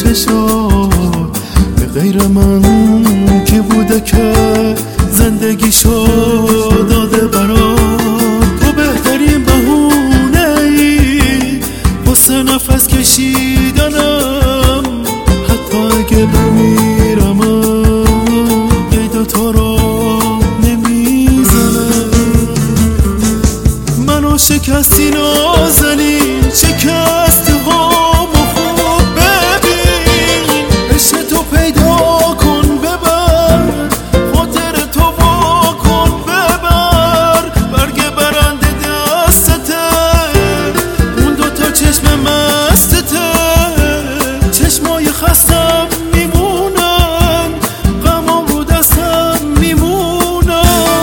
چشا به غیر من کی بوده که زندگیشو داده برات؟ تو بهترین بهونه ای واسه نفس کشیدنم، حتی اگه بمیرم قید تو رو نمیزنم. منو شکستی نازنین، شکستی هامو خوب ببین، عشق تو پیدا کن ببر، خاطر تو وا کن ببر، برگ برنده دستته، اون دوتا چشم مستته، چشمای خستم میمونن، غمام رو دستم میمونن.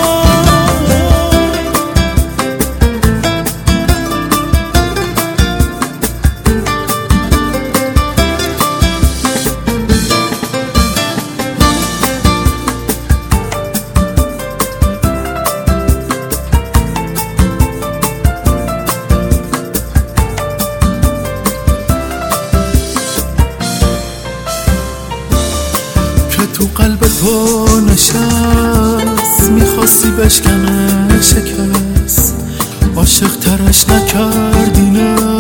تو قلب تو نشست، میخواستی بشکنه شکست، عاشق ترش نکردی نه،